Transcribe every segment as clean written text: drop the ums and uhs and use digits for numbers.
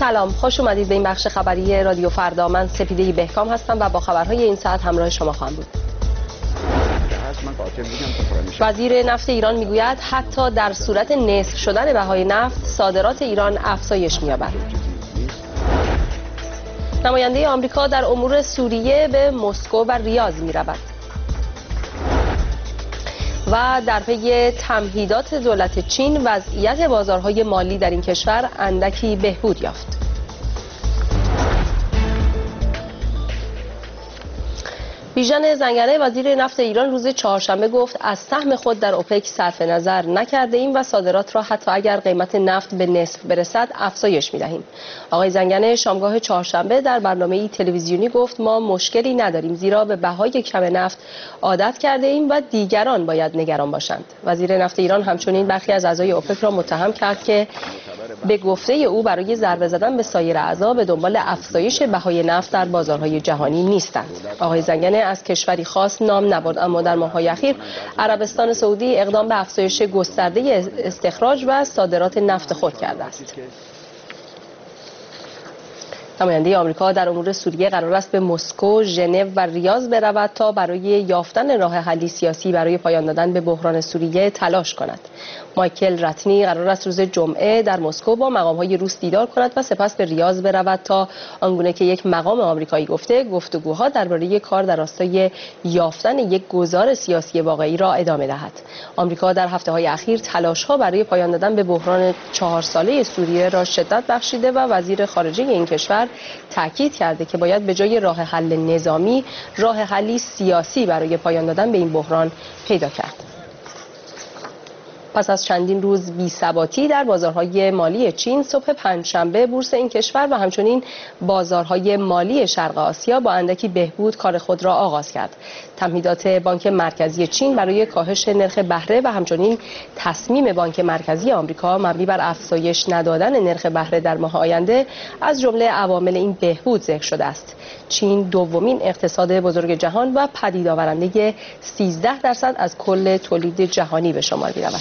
سلام، خوش اومدید به این بخش خبری رادیو فردا. من سپیده بهکام هستم و با خبرهای این ساعت همراه شما خواهم بود. وزیر نفت ایران میگوید حتی در صورت نصف شدن بهای نفت صادرات ایران افزایش می‌یابد. نماینده آمریکا در امور سوریه به مسکو و ریاض می‌رود. و در پی تمهیدات دولت چین وضعیت بازارهای مالی در این کشور اندکی بهبود یافت. بیژن زنگنه وزیر نفت ایران روز چهارشنبه گفت از سهم خود در اوپک صرف نظر نکرده ایم و صادرات را حتی اگر قیمت نفت به نصف برسد افزایش می‌دهیم. آقای زنگنه شامگاه چهارشنبه در برنامه‌ای تلویزیونی گفت ما مشکلی نداریم زیرا به بهای کم نفت عادت کرده ایم و دیگران باید نگران باشند. وزیر نفت ایران همچنین برخی از اعضای اوپک را متهم کرد که به گفته او برای ضربه زدن به سایر اعضا به دنبال افزایش بهای نفت در بازارهای جهانی نیستند. آقای زنگنه از کشوری خاص نام نبرد، اما در ماه‌های اخیر عربستان سعودی اقدام به افزایش گسترده استخراج و صادرات نفت خود کرده است. نماینده آمریکا در امور سوریه قرار است به مسکو، ژنو و ریاض برود تا برای یافتن راه حلی سیاسی برای پایان دادن به بحران سوریه تلاش کند. مایکل رتنی قرار است روز جمعه در مسکو با مقام‌های روس دیدار کند و سپس به ریاض برود تا آنگونه که یک مقام آمریکایی گفته گفتگوها درباره کار در راستای یافتن یک گزار سیاسی واقعی را ادامه دهد. آمریکا در هفته‌های اخیر تلاش‌ها برای پایان دادن به بحران 4 ساله سوریه را شدت بخشیده و وزیر خارجه این کشور تاکید کرده که باید به جای راه حل نظامی راه حلی سیاسی برای پایان دادن به این بحران پیدا کرد. پس از چندین روز بی‌ثباتی در بازارهای مالی چین، صبح پنجشنبه بورس این کشور و همچنین بازارهای مالی شرق آسیا با اندکی بهبود کار خود را آغاز کرد. تمهیدات بانک مرکزی چین برای کاهش نرخ بهره و همچنین تصمیم بانک مرکزی آمریکا مبنی بر افزایش ندادن نرخ بهره در ماه آینده از جمله عوامل این بهبود ذکر شده است. چین دومین اقتصاد بزرگ جهان و پدید آورنده 13% از کل تولید جهانی به شمار می‌رود.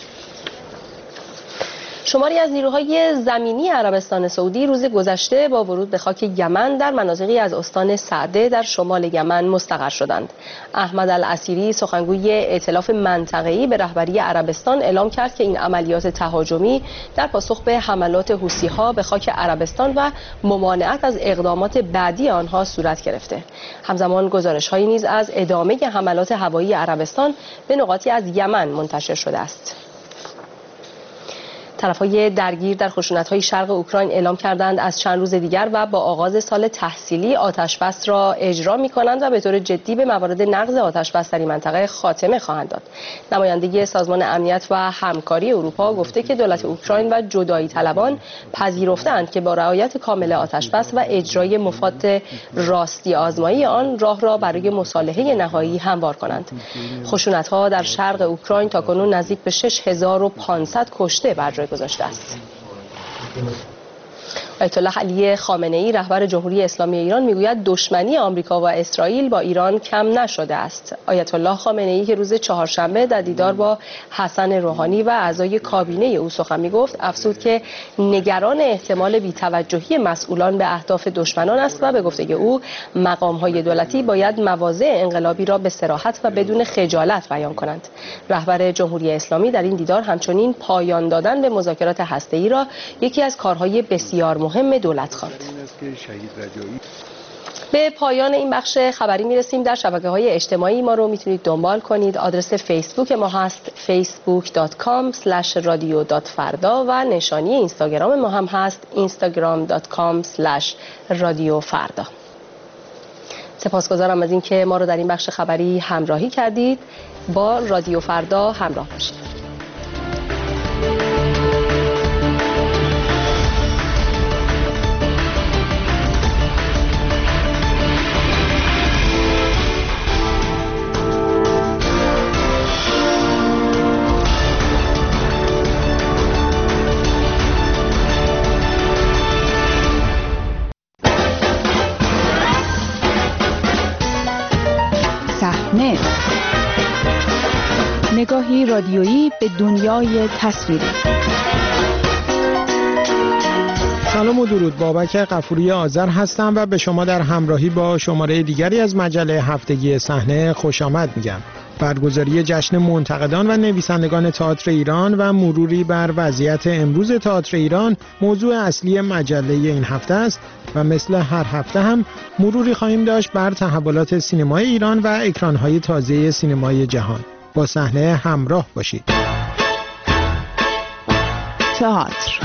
شماری از نیروهای زمینی عربستان سعودی روز گذشته با ورود به خاک یمن در مناطقی از استان سعده در شمال یمن مستقر شدند. احمد العسیری سخنگوی ائتلاف منطقه‌ای به رهبری عربستان اعلام کرد که این عملیات تهاجمی در پاسخ به حملات حوثی‌ها به خاک عربستان و ممانعت از اقدامات بعدی آنها صورت گرفته. همزمان گزارش‌هایی نیز از ادامه حملات هوایی عربستان به نقاطی از یمن منتشر شده است. طرف‌های درگیر در خشونت‌های شرق اوکراین اعلام کردند از چند روز دیگر و با آغاز سال تحصیلی آتش‌بس را اجرا می‌کنند و به طور جدی به موارد نقض آتش‌بس در این منطقه خاتمه خواهند داد. نماینده سازمان امنیت و همکاری اروپا گفته که دولت اوکراین و جدایی طلبان پذیرفتند که با رعایت کامل آتش‌بس و اجرای مفاد راستی آزمایی آن راه را برای مصالحه نهایی هموار کنند. خشونت‌ها در شرق اوکراین تاکنون نزدیک به 6500 کشته بر جای گذاشته است. آیت الله علی خامنه‌ای رهبر جمهوری اسلامی ایران میگوید دشمنی آمریکا و اسرائیل با ایران کم نشده است. آیت الله خامنه‌ای که روز چهارشنبه در دیدار با حسن روحانی و اعضای کابینه او سخن میگفت افزود که نگران احتمال بی‌توجهی مسئولان به اهداف دشمنان است و به گفته او مقام‌های دولتی باید مواضع انقلابی را به صراحت و بدون خجالت بیان کنند. رهبر جمهوری اسلامی در این دیدار همچنین پایان دادن به مذاکرات هسته‌ای را یکی از کارهای بسیار مهم دولت خواند. به پایان این بخش خبری میرسیم. در شبکه‌های اجتماعی ما رو میتونید دنبال کنید. آدرس فیسبوک ما هست facebook.com/radio.farda و نشانی اینستاگرام ما هم هست instagram.com/radiofarda. سپاسگزارم از اینکه ما رو در این بخش خبری همراهی کردید. با رادیو فردا همراه باشید. نگاهی رادیویی به دنیای تصویری. سلام و درود. بابک غفوری آذر هستم و به شما در همراهی با شماره دیگری از مجله هفتگی صحنه خوش آمد میگم. برگزاری جشن منتقدان و نویسندگان تئاتر ایران و مروری بر وضعیت امروز تئاتر ایران موضوع اصلی مجله این هفته است و مثل هر هفته هم مروری خواهیم داشت بر تحولات سینمای ایران و اکران‌های تازه سینمای جهان. با صحنه همراه باشید. تئاتر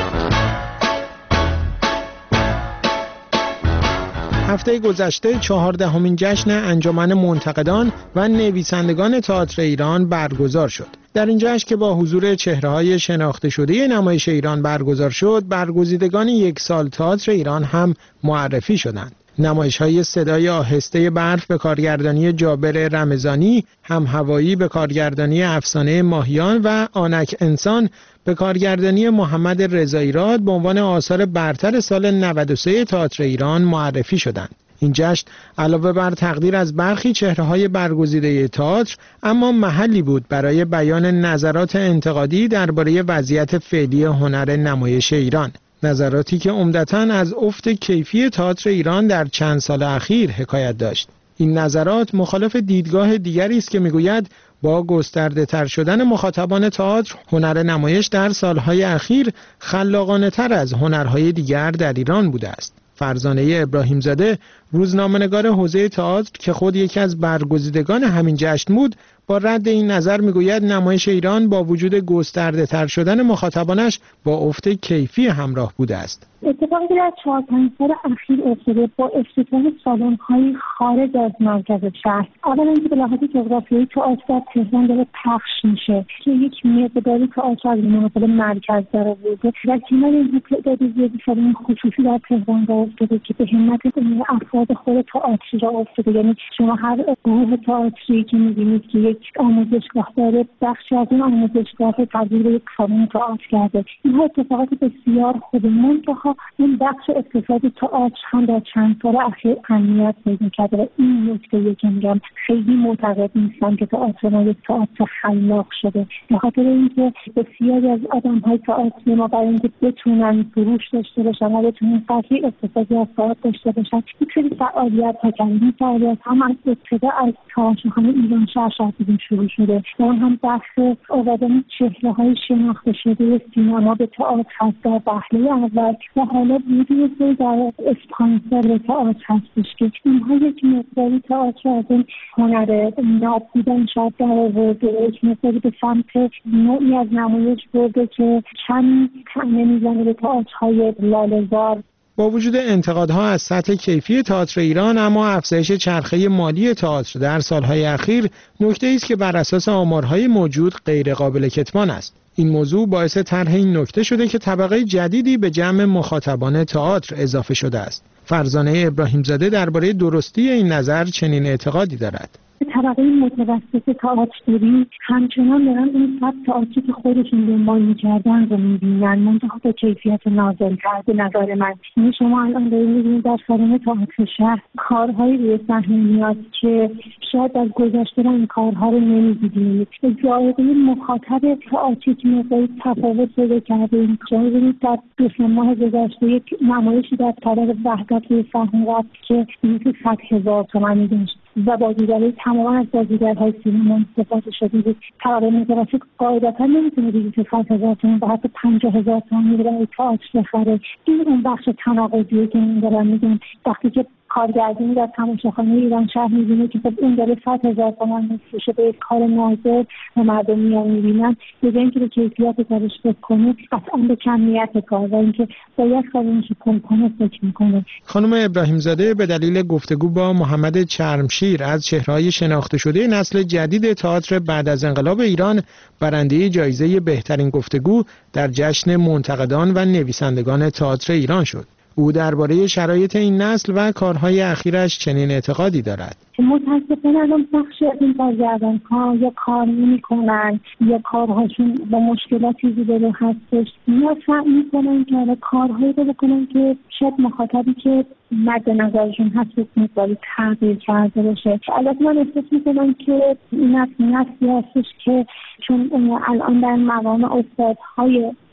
هفته گذشته 14مین جشن انجمن منتقدان و نویسندگان تئاتر ایران برگزار شد. در این جشن که با حضور چهره‌های شناخته شده نمایش ایران برگزار شد، برگزیدگان یک سال تئاتر ایران هم معرفی شدند. نمایش‌های صدای آهسته برف به کارگردانی جابر رمضانی، هم هوایی به کارگردانی افسانه ماهیان و آنک انسان به کارگردانی محمد رضایی‌راد به عنوان آثار برتر سال 93 تئاتر ایران معرفی شدند. این جشن علاوه بر تقدیر از برخی چهره‌های برگزیده تئاتر، اما محلی بود برای بیان نظرات انتقادی درباره وضعیت فعلی هنر نمایش ایران. نظراتی که عمدتاً از افت کیفی تئاتر ایران در چند سال اخیر حکایت داشت. این نظرات مخالف دیدگاه دیگری است که میگوید با گسترده تر شدن مخاطبان تئاتر، هنر نمایش در سالهای اخیر خلاقانه تر از هنرهای دیگر در ایران بوده است. فرزانه ابراهیم زاده، روزنامه‌نگار حوزه تئاتر که خود یکی از برگزیدگان همین جشن بود، با رد این نظر میگوید نمایش ایران با وجود گسترده تر شدن مخاطبانش با افت کیفی همراه بوده است. اتفاقی در 4-5 سال اخیر افتاده با افتتاح سالن‌های خارج از مرکز شهر. اولا اینکه به لحاظ جغرافیایی تئاتر در تهران داره پخش میشه که یک مقداری تئاتر از مناطق مرکز داره بوده و کنار این تعداد زیادی سالن خصوصی در تهران راه افتاده که به همت افراد خود تئاتری راه افتاده. یعنی شما هر گروه تئاتری که می‌بینید که یک آموزشگاه داره، بخشی از این آموزشگاه تبدیل به یک سالن تئاتر کرده. این اتفاقات بسیار خوبه. منتها این بخش اقتصادی تئاتر هم در چند سال اخیر اهمیت پیدا کرده و این نکته که میگم خیلی معتقد نیستم که تئاتر ما یک تئاتر خلاق شده، به خاطر اینکه بسیاری از آدم‌های تئاتر ما برای اینکه بتونن فروش داشته باشن و بتونن قضیه اقتصادی از تئاتر داشته باشن یک سری فعالیت‌ها کردن. این فعالیت‌ها هم از ابتدا از تئاترخانه ایران شهر شروع شده و اون هم بحث آوردن چهره‌های شناخته شده سینما به تئاتر هست در وهله اول و حالا وجود در اسپانسر به تئاتر هستش که اینها یک مقداری تئاتر از این هنر ناب بودن شاید در آورده، یک مقداری به سمت نوعی از نمایش برده که کمی طعنه میزنه به تئاترهای لاله‌زار. با وجود انتقادها از سطح کیفی تئاتر ایران، اما افزایش چرخه مالی تئاتر در سالهای اخیر نکته‌ای است که بر اساس آمارهای موجود غیر قابل کتمان است. این موضوع باعث طرح این نکته شده که طبقه جدیدی به جمع مخاطبان تئاتر اضافه شده است. فرزانه ابراهیم زاده درباره درستی این نظر چنین اعتقادی دارد. طبقه متوسط تئاتری همچنان دارن این سبک تئاتری که خودشون دنبال می‌کردن رو می‌بینن، منتها به کیفیت نازل‌تر به نظر من. یعنی شما الان دارید می‌بینید در سالن تئاتر شهر کارهایی روی صحنه میاد که شاید از گذشته این کارها رو نمی‌دیدید. ذائقه مخاطب تئاتری که مقداری تفاوت پیدا کرده. شما ببینید در 2 ماه گذشته یک نمایشی در طبق وحدت روی صحنه رفت که حدود 100,000 تومانی داشت و بازیگرای تماما از بازیگرهای سینما استفاده شده بود. طبقه متوسط قاعدتا نمیتونه دیگه 100,000 تومان و حتی 50,000 تومان برای تئاتر بخره. این اون بخش تناقضیه که من دارم میگم. وقتی که کارگردانی در تماشاخانه ایران شهر می‌بینه که خب این داره 100,000 تومان می‌فروشه به یک کار نازل و مردم میان می‌بینن، به اینکه به کیفیت کارش فکر کنه، قطعاً به کمیت کار و اینکه باید کارش کم کنه فکر می‌کنه. خانم ابراهیم زاده به دلیل گفتگو با محمد چرمشیر از چهره‌های شناخته شده نسل جدید تئاتر بعد از انقلاب ایران، برنده جایزه بهترین گفتگو در جشن منتقدان و نویسندگان تئاتر ایران شد. او درباره شرایط این نسل و کارهای اخیرش چنین اعتقادی دارد. متاسفانه الان بخشی از این کارگردان‌ها یا کار نمی‌کنن یا کارهاشون با مشکلاتی روبرو هستش یا سعی می‌کنن که کارهایی رو بکنن که شاید مخاطبی که مد نظرشون هست مقداری تغییر کرده باشه. البته من احساس می‌کنم که این نسلی هستش که چون الان در مقام استادهای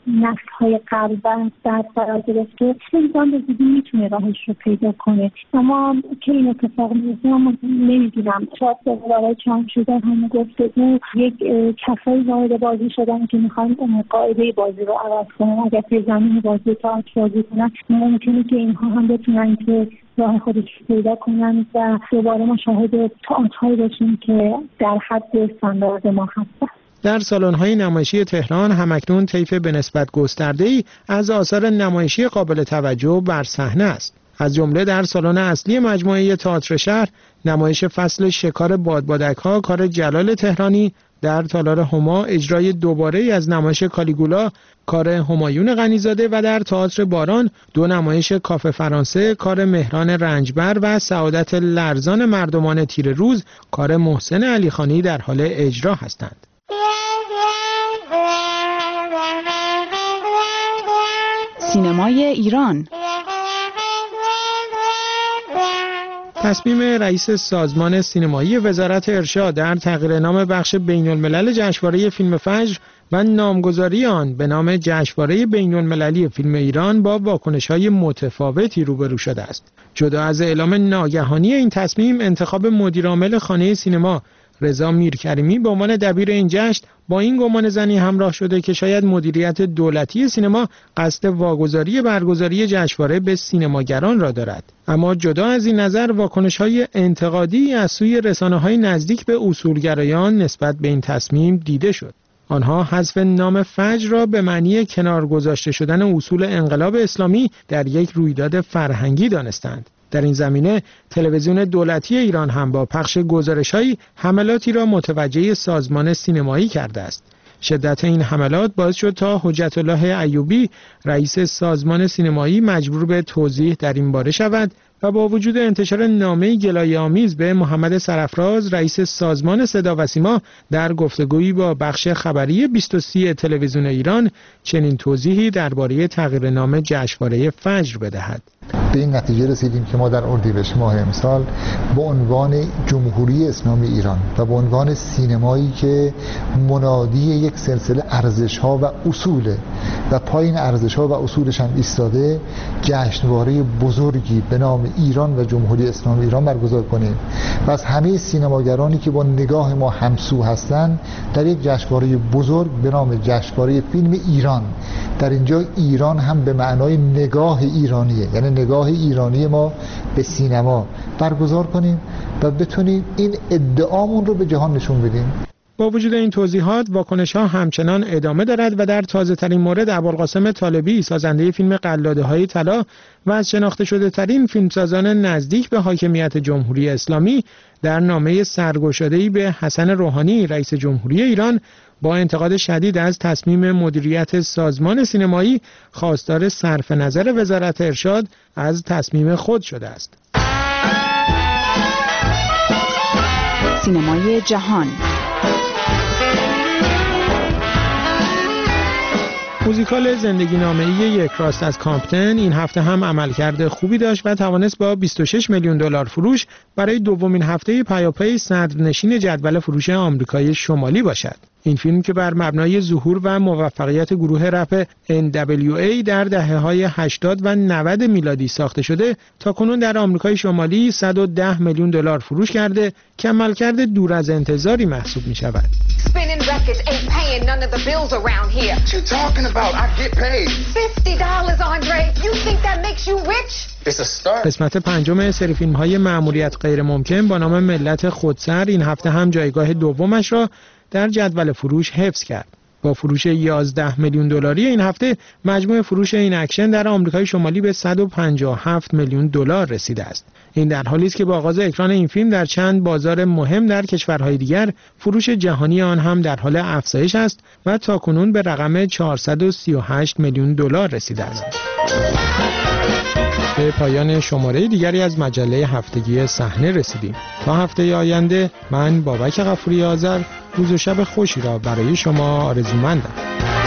نسل‌های قبل در فرا گرفته، انسان به زودی میتونه راهش رو پیدا کنه. اما که این اتفاق میفته ما نمیدونم. شاید برای چند شده همه گفتگو یک کسایی وارد بازی شدن که میخوان قاعده بازی رو عوض کنن. اگر توی زمین بازی تئاتر بازی کنن ممکنه که اینها هم بتونن که راه خودش پیدا کنن و دوباره ما شاهد تئاترهایی باشیم که در حد استاندارد ما هستن. در سالن‌های نمایشی تهران همکنون طیف به نسبت گسترده‌ای از آثار نمایشی قابل توجه بر صحنه است. از جمله در سالن اصلی مجموعه تئاتر شهر نمایش فصل شکار بادبادک‌ها کار جلال تهرانی، در تالار هما اجرای دوباره از نمایش کالیگولا کار همایون غنیزاده و در تئاتر باران دو نمایش کافه فرانسه کار مهران رنجبر و سعادت لرزان مردمان تیر روز کار محسن علیخانی در حال اجرا هستند. سینمای ایران. تصمیم رئیس سازمان سینمایی وزارت ارشاد در تغییر نام بخش بین‌الملل جشنواره فیلم فجر و نامگذاری آن به نام جشنواره بین‌المللی فیلم ایران با واکنش‌های متفاوتی روبرو شده است. جدا از اعلام ناگهانی این تصمیم، انتخاب مدیرعامل خانه سینما رضا میرکریمی به عنوان دبیر این جشن با این گمان زنی همراه شده که شاید مدیریت دولتی سینما قصد واگذاری برگزاری جشنواره به سینماگران را دارد. اما جدا از این نظر، واکنش‌های انتقادی از سوی رسانه‌های نزدیک به اصولگرایان نسبت به این تصمیم دیده شد. آنها حذف نام فجر را به معنی کنار گذاشته شدن اصول انقلاب اسلامی در یک رویداد فرهنگی دانستند. در این زمینه تلویزیون دولتی ایران هم با پخش گزارش‌های حملاتی را متوجه سازمان سینمایی کرده است. شدت این حملات باعث شد تا حجت الله ایوبی رئیس سازمان سینمایی مجبور به توضیح در این باره شود و با وجود انتشار نامه گلایه‌آمیز به محمد سرافراز رئیس سازمان صدا و سیما در گفتگویی با بخش خبری 23 تلویزیون ایران چنین توضیحی درباره تغییر نام جشنواره فجر بدهد. به این نتیجه رسیدیم که ما در اردیبهشت ماه امسال به عنوان جمهوری اسلامی ایران و به عنوان سینمایی که منادی یک سلسله ارزش‌ها و اصوله و پایین ارزش‌ها و اصولش هم ایستاده، جشنواره بزرگی به نام ایران و جمهوری اسلامی ایران برگزار کنیم و از همه سینماگرانی که با نگاه ما همسو هستند در یک جشنواره بزرگ به نام جشنواره فیلم ایران، در اینجا ایران هم به معنای نگاه ایرانیه، یعنی نگاه ایرانی ما به سینما برگزار کنیم و بتونیم این ادعامون رو به جهان نشون بدیم. با وجود این توضیحات، واکنش‌ها همچنان ادامه دارد و در تازه‌ترین مورد ابوالقاسم طالبی سازنده فیلم قلاده‌های طلا و از شناخته شده ترین فیلمسازان نزدیک به حاکمیت جمهوری اسلامی در نامه سرگشاده‌ای به حسن روحانی رئیس جمهوری ایران با انتقاد شدید از تصمیم مدیریت سازمان سینمایی خواستار صرف نظر وزارت ارشاد از تصمیم خود شده است. سینمای جهان. موزیکال زندگی نامه‌ای یک راست از کامپتن این هفته هم عملکرد خوبی داشت و توانست با 26 میلیون دلار فروش برای دومین هفته پیاپی صدرنشین جدول فروش آمریکای شمالی باشد. این فیلم که بر مبنای ظهور و موفقیت گروه رپ NWA در دهه‌های 80 و 90 میلادی ساخته شده، تاکنون در آمریکای شمالی 110 میلیون دلار فروش کرده که عملکرد دور از انتظاری محسوب می‌شود. قسمت پنجم سری فیلم‌های مأموریت غیر ممکن با نام ملت خودسر این هفته هم جایگاه دومش را در جدول فروش حفظ کرد. با فروش 11 میلیون دلاری این هفته مجموع فروش این اکشن در آمریکای شمالی به 157 میلیون دلار رسیده است. این در حالی است که با آغاز اکران این فیلم در چند بازار مهم در کشورهای دیگر فروش جهانی آن هم در حال افزایش است و تاکنون به رقم 438 میلیون دلار رسیده است. به پایان شماره دیگری از مجله هفتگی صحنه رسیدیم. تا هفته آینده من بابک غفوری آذر روز و شب خوشی را برای شما آرزومندم.